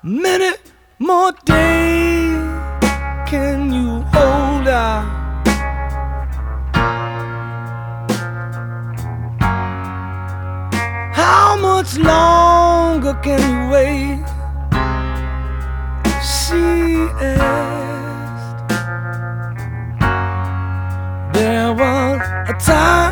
Many more days can you hold out? How much longer can you wait? She asked. There was a time